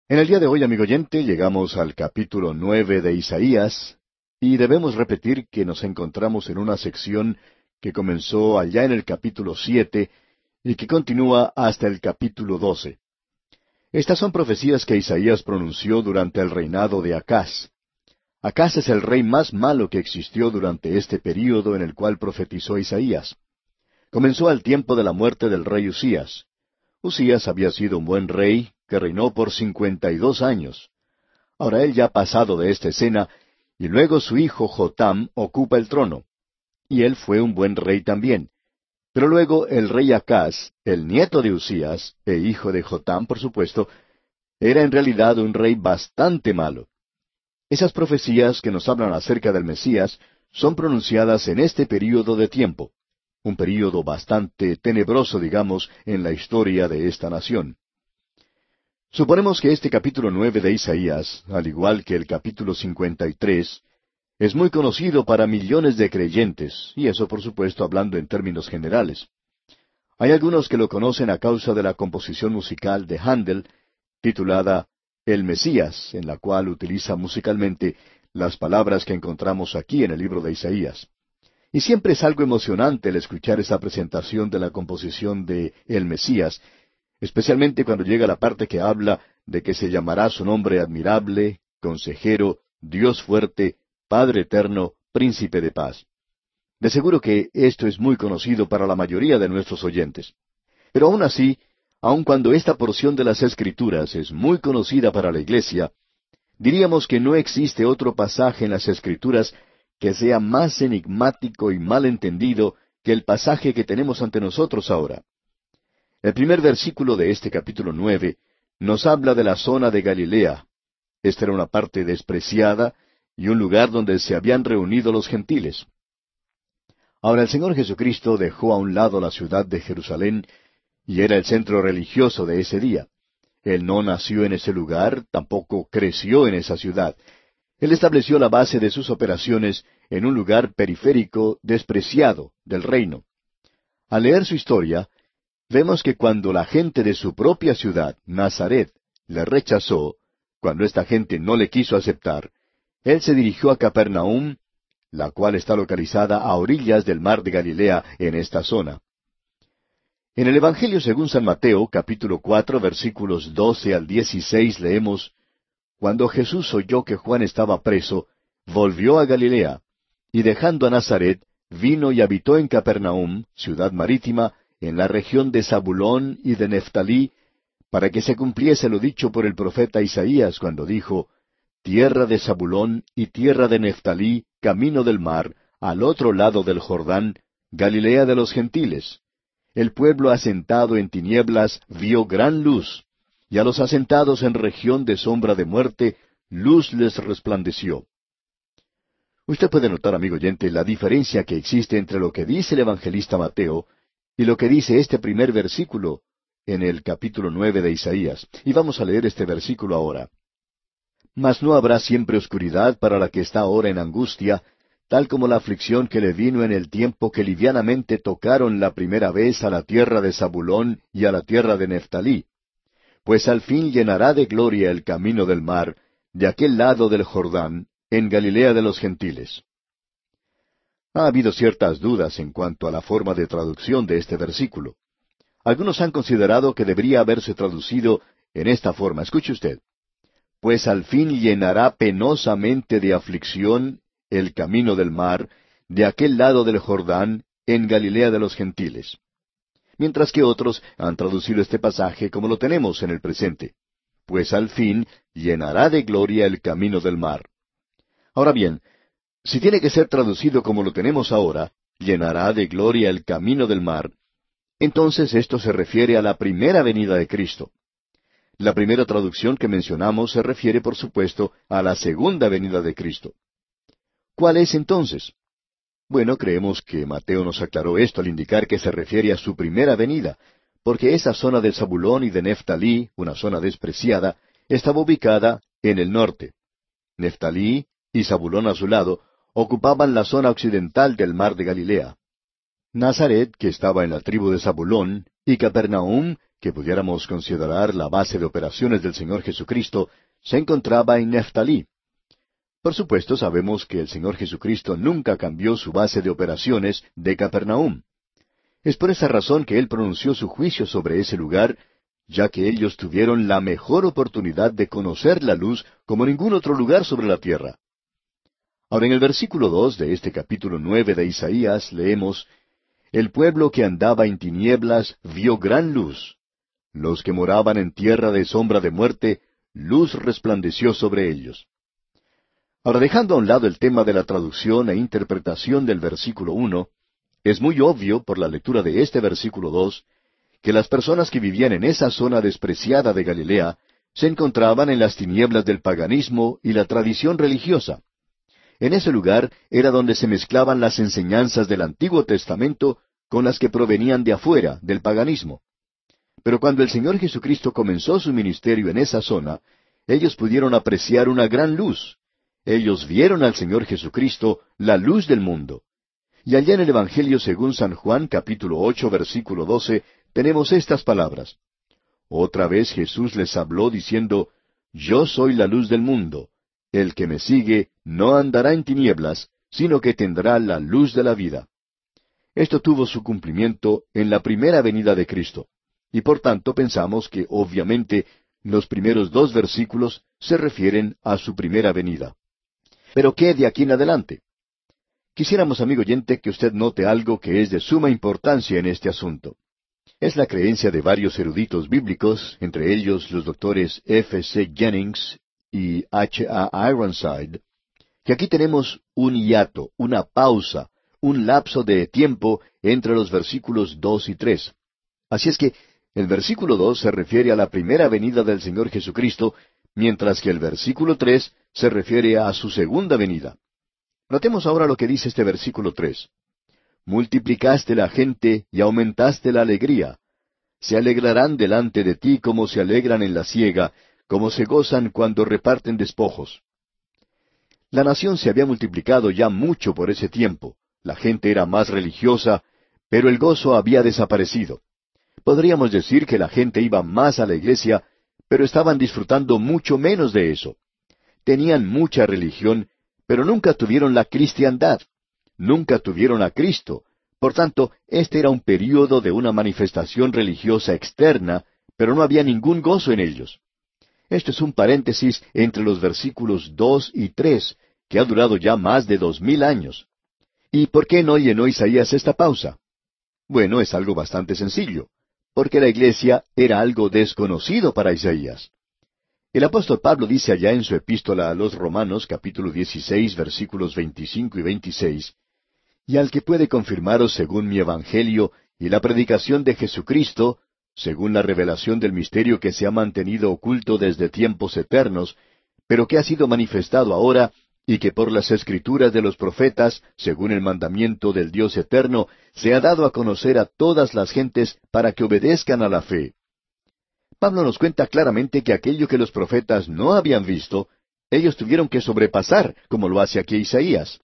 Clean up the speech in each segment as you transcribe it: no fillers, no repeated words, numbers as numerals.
En el día de hoy, amigo oyente, llegamos al capítulo 9 de Isaías y debemos repetir que nos encontramos en una sección que comenzó allá en el capítulo 7 y que continúa hasta el capítulo 12. Estas son profecías que Isaías pronunció durante el reinado de Acaz. Acaz es el rey más malo que existió durante este período en el cual profetizó Isaías. Comenzó al tiempo de la muerte del rey Usías. Usías había sido un buen rey que reinó por 52 años. Ahora él ya ha pasado de esta escena, y luego su hijo Jotam ocupa el trono. Y él fue un buen rey también. Pero luego el rey Acaz, el nieto de Usías, e hijo de Jotam, por supuesto, era en realidad un rey bastante malo. Esas profecías que nos hablan acerca del Mesías son pronunciadas en este período de tiempo, un período bastante tenebroso, digamos, en la historia de esta nación. Suponemos que este capítulo 9 de Isaías, al igual que el capítulo 53, es muy conocido para millones de creyentes, y eso por supuesto hablando en términos generales. Hay algunos que lo conocen a causa de la composición musical de Handel, titulada El Mesías, en la cual utiliza musicalmente las palabras que encontramos aquí en el libro de Isaías. Y siempre es algo emocionante el escuchar esa presentación de la composición de El Mesías, especialmente cuando llega la parte que habla de que se llamará su nombre admirable, consejero, Dios fuerte, Padre eterno, príncipe de paz. De seguro que esto es muy conocido para la mayoría de nuestros oyentes. Pero aún así, aun cuando esta porción de las Escrituras es muy conocida para la Iglesia, diríamos que no existe otro pasaje en las Escrituras que sea más enigmático y mal entendido que el pasaje que tenemos ante nosotros ahora. El primer versículo de este capítulo 9 nos habla de la zona de Galilea. Esta era una parte despreciada y un lugar donde se habían reunido los gentiles. Ahora el Señor Jesucristo dejó a un lado la ciudad de Jerusalén y era el centro religioso de ese día. Él no nació en ese lugar, tampoco creció en esa ciudad. Él estableció la base de sus operaciones en un lugar periférico despreciado del reino. Al leer su historia, vemos que cuando la gente de su propia ciudad, Nazaret, le rechazó, cuando esta gente no le quiso aceptar, él se dirigió a Capernaum, la cual está localizada a orillas del mar de Galilea en esta zona. En el Evangelio según San Mateo, capítulo 4, versículos 12 al 16, leemos: Cuando Jesús oyó que Juan estaba preso, volvió a Galilea, y dejando a Nazaret, vino y habitó en Capernaum, ciudad marítima, en la región de Zabulón y de Neftalí, para que se cumpliese lo dicho por el profeta Isaías cuando dijo: Tierra de Zabulón y tierra de Neftalí, camino del mar, al otro lado del Jordán, Galilea de los gentiles. El pueblo asentado en tinieblas vio gran luz, y a los asentados en región de sombra de muerte, luz les resplandeció. Usted puede notar, amigo oyente, la diferencia que existe entre lo que dice el evangelista Mateo y lo que dice este primer versículo en el capítulo 9 de Isaías. Y vamos a leer este versículo ahora. Mas no habrá siempre oscuridad para la que está ahora en angustia, tal como la aflicción que le vino en el tiempo que livianamente tocaron la primera vez a la tierra de Zabulón y a la tierra de Neftalí. Pues al fin llenará de gloria el camino del mar, de aquel lado del Jordán, en Galilea de los gentiles. Ha habido ciertas dudas en cuanto a la forma de traducción de este versículo. Algunos han considerado que debería haberse traducido en esta forma. Escuche usted. Pues al fin llenará penosamente de aflicción el camino del mar, de aquel lado del Jordán, en Galilea de los gentiles. Mientras que otros han traducido este pasaje como lo tenemos en el presente. Pues al fin llenará de gloria el camino del mar. Ahora bien, si tiene que ser traducido como lo tenemos ahora, llenará de gloria el camino del mar, entonces esto se refiere a la primera venida de Cristo. La primera traducción que mencionamos se refiere, por supuesto, a la segunda venida de Cristo. ¿Cuál es entonces? Bueno, creemos que Mateo nos aclaró esto al indicar que se refiere a su primera venida, porque esa zona de Zabulón y de Neftalí, una zona despreciada, estaba ubicada en el norte. Neftalí y Zabulón a su lado ocupaban la zona occidental del mar de Galilea. Nazaret, que estaba en la tribu de Zabulón, y Capernaum, que pudiéramos considerar la base de operaciones del Señor Jesucristo, se encontraba en Neftalí. Por supuesto, sabemos que el Señor Jesucristo nunca cambió su base de operaciones de Capernaum. Es por esa razón que Él pronunció su juicio sobre ese lugar, ya que ellos tuvieron la mejor oportunidad de conocer la luz como ningún otro lugar sobre la tierra. Ahora, en el versículo 2 de este capítulo 9 de Isaías leemos: El pueblo que andaba en tinieblas vio gran luz. Los que moraban en tierra de sombra de muerte, luz resplandeció sobre ellos. Ahora, dejando a un lado el tema de la traducción e interpretación del versículo 1, es muy obvio por la lectura de este versículo 2 que las personas que vivían en esa zona despreciada de Galilea se encontraban en las tinieblas del paganismo y la tradición religiosa. En ese lugar era donde se mezclaban las enseñanzas del Antiguo Testamento con las que provenían de afuera, del paganismo. Pero cuando el Señor Jesucristo comenzó su ministerio en esa zona, ellos pudieron apreciar una gran luz. Ellos vieron al Señor Jesucristo, la luz del mundo. Y allá en el Evangelio según San Juan, capítulo 8, versículo 12, tenemos estas palabras. Otra vez Jesús les habló diciendo: Yo soy la luz del mundo. El que me sigue no andará en tinieblas, sino que tendrá la luz de la vida. Esto tuvo su cumplimiento en la primera venida de Cristo. Y por tanto pensamos que obviamente los primeros dos versículos se refieren a su primera venida. Pero ¿qué de aquí en adelante? Quisiéramos, amigo oyente, que usted note algo que es de suma importancia en este asunto. Es la creencia de varios eruditos bíblicos, entre ellos los doctores F. C. Jennings y H. A. Ironside, que aquí tenemos un hiato, una pausa, un lapso de tiempo entre los versículos 2 y 3. Así es que el versículo 2 se refiere a la primera venida del Señor Jesucristo, mientras que el versículo 3 se refiere a su segunda venida. Notemos ahora lo que dice este versículo 3. Multiplicaste la gente y aumentaste la alegría. Se alegrarán delante de ti como se alegran en la siega, como se gozan cuando reparten despojos. La nación se había multiplicado ya mucho por ese tiempo. La gente era más religiosa, pero el gozo había desaparecido. Podríamos decir que la gente iba más a la iglesia, pero estaban disfrutando mucho menos de eso. Tenían mucha religión, pero nunca tuvieron la cristiandad. Nunca tuvieron a Cristo. Por tanto, este era un período de una manifestación religiosa externa, pero no había ningún gozo en ellos. Esto es un paréntesis entre los versículos 2 y 3, que ha durado ya más de 2000 años. ¿Y por qué no llenó Isaías esta pausa? Bueno, es algo bastante sencillo, porque la iglesia era algo desconocido para Isaías. El apóstol Pablo dice allá en su epístola a los Romanos, capítulo 16, versículos 25 y 26, y al que puede confirmaros según mi evangelio y la predicación de Jesucristo, según la revelación del misterio que se ha mantenido oculto desde tiempos eternos, pero que ha sido manifestado ahora, y que por las escrituras de los profetas, según el mandamiento del Dios eterno, se ha dado a conocer a todas las gentes para que obedezcan a la fe. Pablo nos cuenta claramente que aquello que los profetas no habían visto, ellos tuvieron que sobrepasar, como lo hace aquí Isaías.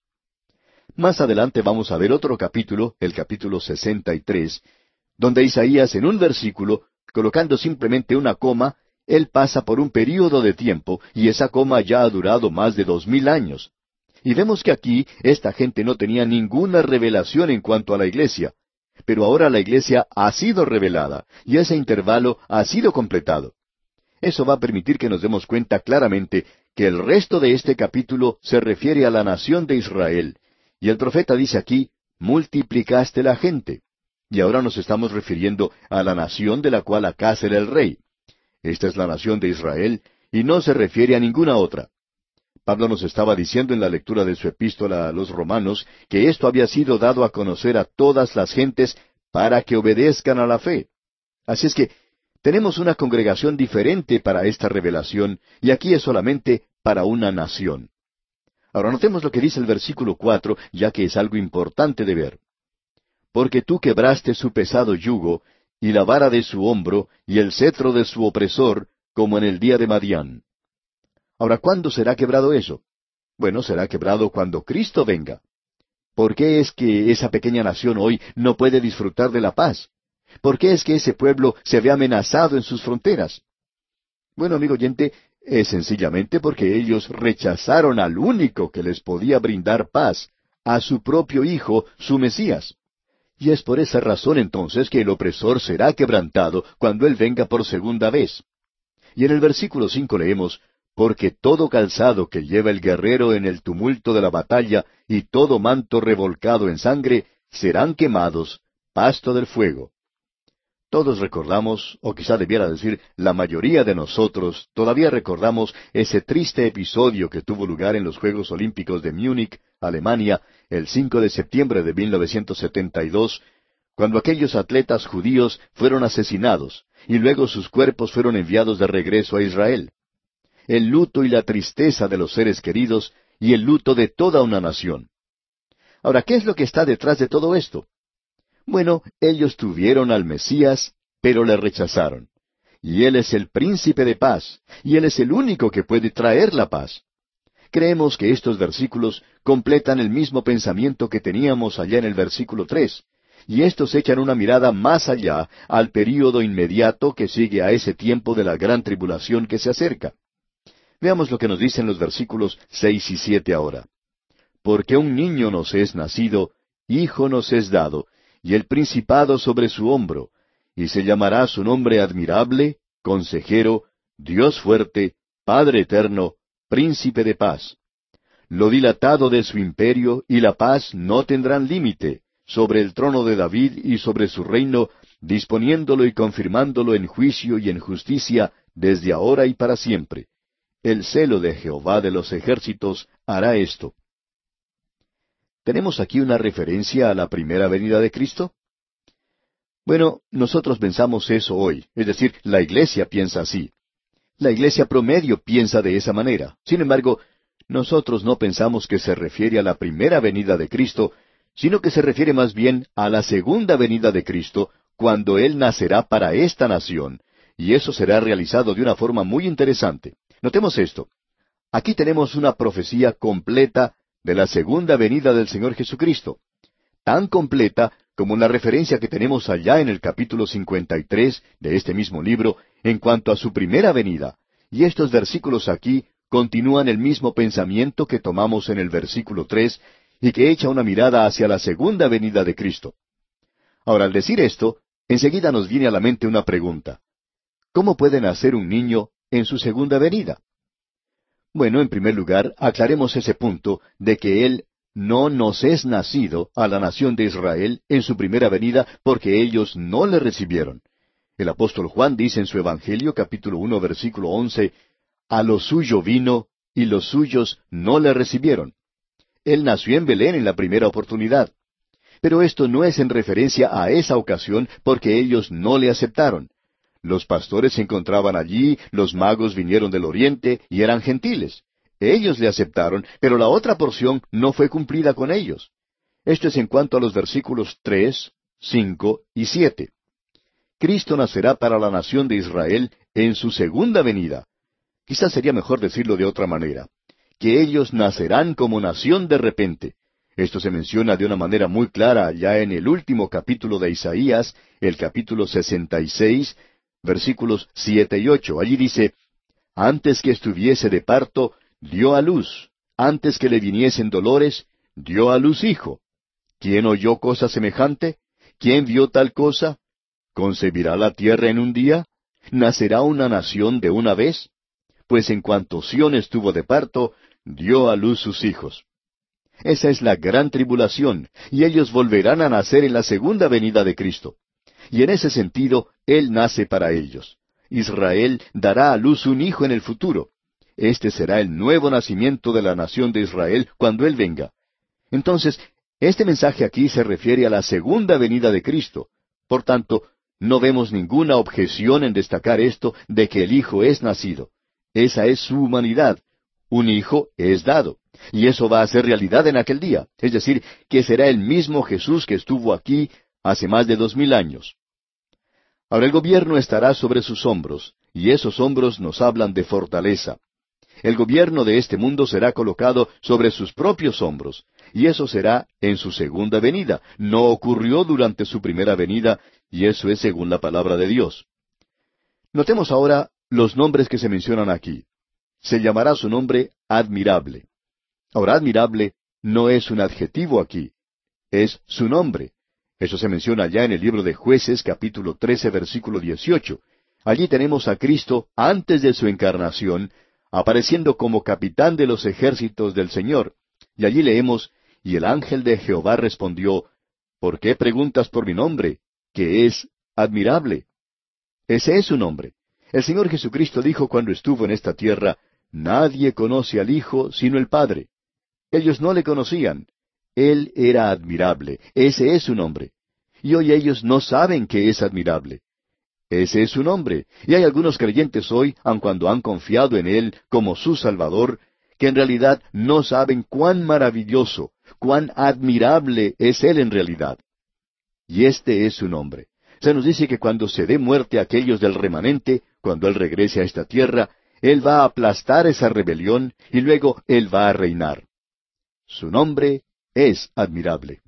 Más adelante vamos a ver otro capítulo, el capítulo 63, donde Isaías en un versículo, colocando simplemente una coma, él pasa por un período de tiempo, y esa coma ya ha durado más de 2000 años. Y vemos que aquí esta gente no tenía ninguna revelación en cuanto a la iglesia. Pero ahora la iglesia ha sido revelada, y ese intervalo ha sido completado. Eso va a permitir que nos demos cuenta claramente que el resto de este capítulo se refiere a la nación de Israel. Y el profeta dice aquí, multiplicaste la gente. Y ahora nos estamos refiriendo a la nación de la cual Acaz era el rey. Esta es la nación de Israel, y no se refiere a ninguna otra. Pablo nos estaba diciendo en la lectura de su epístola a los Romanos que esto había sido dado a conocer a todas las gentes para que obedezcan a la fe. Así es que tenemos una congregación diferente para esta revelación, y aquí es solamente para una nación. Ahora notemos lo que dice el versículo 4, ya que es algo importante de ver. Porque tú quebraste su pesado yugo, y la vara de su hombro, y el cetro de su opresor, como en el día de Madián. Ahora, ¿cuándo será quebrado eso? Bueno, será quebrado cuando Cristo venga. ¿Por qué es que esa pequeña nación hoy no puede disfrutar de la paz? ¿Por qué es que ese pueblo se ve amenazado en sus fronteras? Bueno, amigo oyente, es sencillamente porque ellos rechazaron al único que les podía brindar paz, a su propio Hijo, su Mesías. Y es por esa razón entonces que el opresor será quebrantado cuando Él venga por segunda vez. Y en el versículo 5 leemos, porque todo calzado que lleva el guerrero en el tumulto de la batalla y todo manto revolcado en sangre serán quemados, pasto del fuego. Todos recordamos, o quizá debiera decir, la mayoría de nosotros todavía recordamos ese triste episodio que tuvo lugar en los Juegos Olímpicos de Múnich, Alemania, el 5 de septiembre de 1972, cuando aquellos atletas judíos fueron asesinados y luego sus cuerpos fueron enviados de regreso a Israel. El luto y la tristeza de los seres queridos y el luto de toda una nación. Ahora, ¿qué es lo que está detrás de todo esto? Bueno, ellos tuvieron al Mesías, pero le rechazaron. Y Él es el príncipe de paz, y Él es el único que puede traer la paz. Creemos que estos versículos completan el mismo pensamiento que teníamos allá en el versículo 3, y estos echan una mirada más allá al período inmediato que sigue a ese tiempo de la gran tribulación que se acerca. Veamos lo que nos dicen los versículos 6 y 7 ahora. Porque un niño nos es nacido, hijo nos es dado, y el principado sobre su hombro, y se llamará su nombre admirable, consejero, Dios fuerte, Padre eterno, príncipe de paz. Lo dilatado de su imperio y la paz no tendrán límite, sobre el trono de David y sobre su reino, disponiéndolo y confirmándolo en juicio y en justicia desde ahora y para siempre. El celo de Jehová de los ejércitos hará esto. ¿Tenemos aquí una referencia a la primera venida de Cristo? Bueno, nosotros pensamos eso hoy, es decir, la iglesia piensa así. La iglesia promedio piensa de esa manera. Sin embargo, nosotros no pensamos que se refiere a la primera venida de Cristo, sino que se refiere más bien a la segunda venida de Cristo, cuando Él nacerá para esta nación, y eso será realizado de una forma muy interesante. Notemos esto. Aquí tenemos una profecía completa de la segunda venida del Señor Jesucristo, tan completa como la referencia que tenemos allá en el capítulo 53 de este mismo libro en cuanto a su primera venida, y estos versículos aquí continúan el mismo pensamiento que tomamos en el versículo 3 y que echa una mirada hacia la segunda venida de Cristo. Ahora, al decir esto, enseguida nos viene a la mente una pregunta. ¿Cómo puede nacer un niño en su segunda venida? Bueno, en primer lugar, aclaremos ese punto de que Él no nos es nacido a la nación de Israel en su primera venida porque ellos no le recibieron. El apóstol Juan dice en su Evangelio, capítulo 1, versículo 11, a lo suyo vino, y los suyos no le recibieron. Él nació en Belén en la primera oportunidad. Pero esto no es en referencia a esa ocasión porque ellos no le aceptaron. Los pastores se encontraban allí, los magos vinieron del oriente y eran gentiles. Ellos le aceptaron, pero la otra porción no fue cumplida con ellos. Esto es en cuanto a los versículos 3, 5 y 7. Cristo nacerá para la nación de Israel en su segunda venida. Quizás sería mejor decirlo de otra manera, que ellos nacerán como nación de repente. Esto se menciona de una manera muy clara allá en el último capítulo de Isaías, el capítulo 66, versículos 7 y 8. Allí dice, antes que estuviese de parto, dio a luz. Antes que le viniesen dolores, dio a luz hijo. ¿Quién oyó cosa semejante? ¿Quién vio tal cosa? ¿Concebirá la tierra en un día? ¿Nacerá una nación de una vez? Pues en cuanto Sión estuvo de parto, dio a luz sus hijos. Esa es la gran tribulación, y ellos volverán a nacer en la segunda venida de Cristo. Y en ese sentido, Él nace para ellos. Israel dará a luz un hijo en el futuro. Este será el nuevo nacimiento de la nación de Israel cuando Él venga. Entonces, este mensaje aquí se refiere a la segunda venida de Cristo. Por tanto, no vemos ninguna objeción en destacar esto de que el Hijo es nacido. Esa es su humanidad. Un hijo es dado. Y eso va a ser realidad en aquel día. Es decir, que será el mismo Jesús que estuvo aquí hace más de 2000 años. Ahora el gobierno estará sobre sus hombros, y esos hombros nos hablan de fortaleza. El gobierno de este mundo será colocado sobre sus propios hombros, y eso será en su segunda venida. No ocurrió durante su primera venida, y eso es según la palabra de Dios. Notemos ahora los nombres que se mencionan aquí. Se llamará su nombre admirable. Ahora, admirable no es un adjetivo aquí, es su nombre. Eso se menciona ya en el libro de Jueces, capítulo 13, versículo 18. Allí tenemos a Cristo antes de su encarnación, apareciendo como capitán de los ejércitos del Señor. Y allí leemos, y el ángel de Jehová respondió, ¿por qué preguntas por mi nombre, que es admirable? Ese es su nombre. El Señor Jesucristo dijo cuando estuvo en esta tierra, nadie conoce al Hijo sino el Padre. Ellos no le conocían. Él era admirable. Ese es su nombre. Y hoy ellos no saben que es admirable. Ese es su nombre. Y hay algunos creyentes hoy, aun cuando han confiado en Él como su Salvador, que en realidad no saben cuán maravilloso, cuán admirable es Él en realidad. Y este es su nombre. Se nos dice que cuando se dé muerte a aquellos del remanente, cuando Él regrese a esta tierra, Él va a aplastar esa rebelión y luego Él va a reinar. Su nombre es admirable.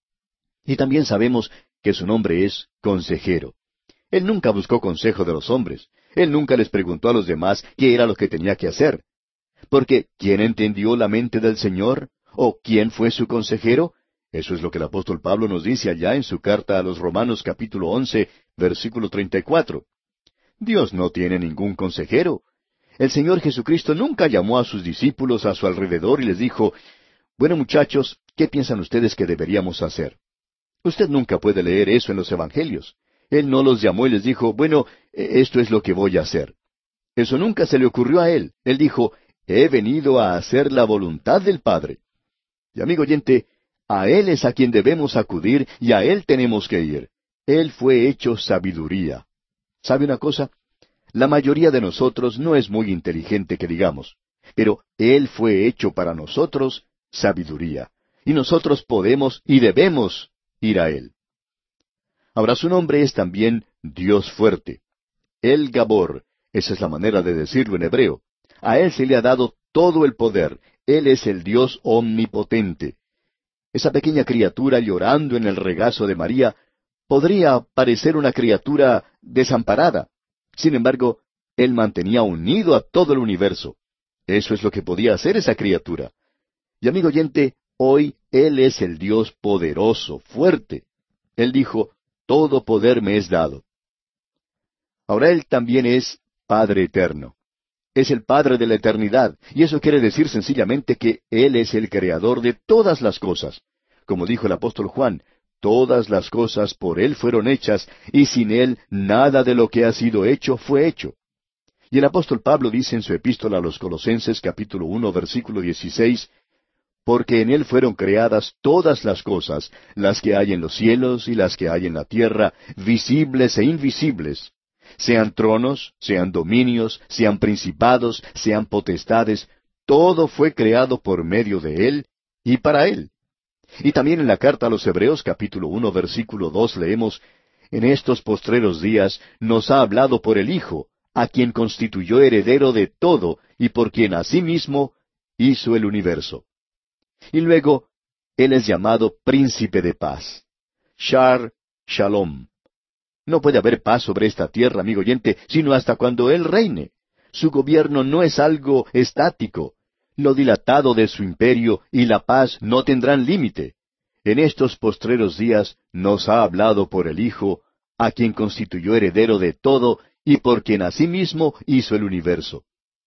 Y también sabemos que su nombre es consejero. Él nunca buscó consejo de los hombres. Él nunca les preguntó a los demás qué era lo que tenía que hacer. Porque, ¿quién entendió la mente del Señor? ¿O quién fue su consejero? Eso es lo que el apóstol Pablo nos dice allá en su carta a los Romanos capítulo 11, versículo 34. Dios no tiene ningún consejero. El Señor Jesucristo nunca llamó a sus discípulos a su alrededor y les dijo, bueno muchachos, ¿qué piensan ustedes que deberíamos hacer? Usted nunca puede leer eso en los Evangelios. Él no los llamó y les dijo, bueno, esto es lo que voy a hacer. Eso nunca se le ocurrió a Él. Él dijo, he venido a hacer la voluntad del Padre. Y amigo oyente, a Él es a quien debemos acudir y a Él tenemos que ir. Él fue hecho sabiduría. ¿Sabe una cosa? La mayoría de nosotros no es muy inteligente que digamos, pero Él fue hecho para nosotros sabiduría. Y nosotros podemos y debemos ir a Él. Ahora su nombre es también Dios fuerte. El Gabor, esa es la manera de decirlo en hebreo. A Él se le ha dado todo el poder. Él es el Dios omnipotente. Esa pequeña criatura llorando en el regazo de María podría parecer una criatura desamparada. Sin embargo, Él mantenía unido a todo el universo. Eso es lo que podía hacer esa criatura. Y amigo oyente, hoy Él es el Dios poderoso, fuerte. Él dijo, todo poder me es dado. Ahora Él también es Padre eterno. Es el Padre de la eternidad, y eso quiere decir sencillamente que Él es el creador de todas las cosas. Como dijo el apóstol Juan, todas las cosas por Él fueron hechas, y sin Él nada de lo que ha sido hecho fue hecho. Y el apóstol Pablo dice en su epístola a los Colosenses capítulo 1 versículo 16, porque en Él fueron creadas todas las cosas, las que hay en los cielos y las que hay en la tierra, visibles e invisibles, sean tronos, sean dominios, sean principados, sean potestades, todo fue creado por medio de Él y para Él. Y también en la carta a los Hebreos capítulo 1 versículo 2 leemos, en estos postreros días nos ha hablado por el Hijo, a quien constituyó heredero de todo y por quien asimismo hizo el universo. Y luego, Él es llamado Príncipe de Paz. Shar Shalom. No puede haber paz sobre esta tierra, amigo oyente, sino hasta cuando Él reine. Su gobierno no es algo estático. Lo dilatado de su imperio y la paz no tendrán límite. En estos postreros días nos ha hablado por el Hijo, a quien constituyó heredero de todo y por quien asimismo hizo el universo.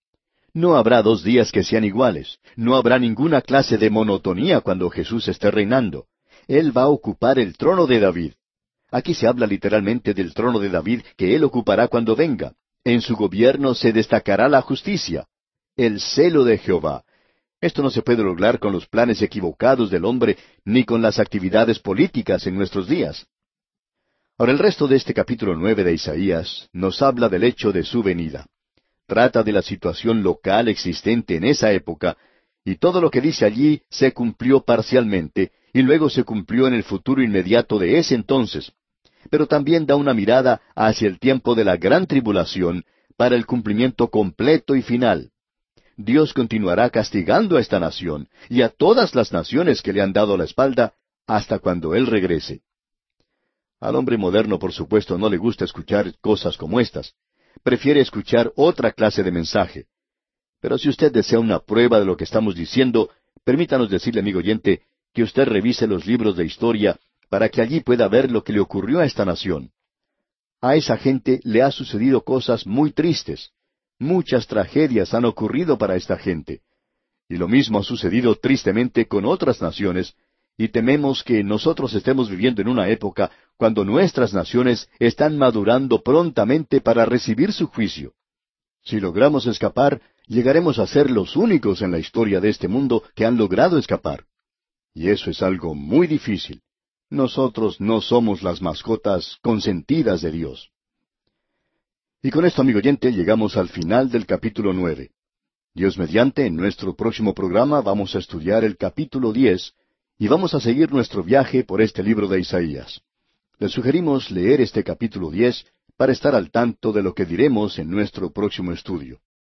No habrá 2 días que sean iguales. No habrá ninguna clase de monotonía cuando Jesús esté reinando. Él va a ocupar el trono de David. Aquí se habla literalmente del trono de David que Él ocupará cuando venga. En su gobierno se destacará la justicia, el celo de Jehová. Esto no se puede lograr con los planes equivocados del hombre, ni con las actividades políticas en nuestros días. Ahora el resto de este capítulo 9 de Isaías nos habla del hecho de su venida. Trata de la situación local existente en esa época, y todo lo que dice allí se cumplió parcialmente, y luego se cumplió en el futuro inmediato de ese entonces. Pero también da una mirada hacia el tiempo de la gran tribulación para el cumplimiento completo y final. Dios continuará castigando a esta nación y a todas las naciones que le han dado la espalda hasta cuando Él regrese. Al hombre moderno, por supuesto, no le gusta escuchar cosas como estas. Prefiere escuchar otra clase de mensaje. Pero si usted desea una prueba de lo que estamos diciendo, permítanos decirle, amigo oyente, que usted revise los libros de historia para que allí pueda ver lo que le ocurrió a esta nación. A esa gente le ha sucedido cosas muy tristes. Muchas tragedias han ocurrido para esta gente. Y lo mismo ha sucedido tristemente con otras naciones, y tememos que nosotros estemos viviendo en una época cuando nuestras naciones están madurando prontamente para recibir su juicio. Si logramos escapar, llegaremos a ser los únicos en la historia de este mundo que han logrado escapar. Y eso es algo muy difícil. Nosotros no somos las mascotas consentidas de Dios. Y con esto, amigo oyente, llegamos al final del capítulo 9. Dios mediante, en nuestro próximo programa vamos a estudiar el capítulo 10 y vamos a seguir nuestro viaje por este libro de Isaías. Les sugerimos leer este capítulo 10 para estar al tanto de lo que diremos en nuestro próximo estudio.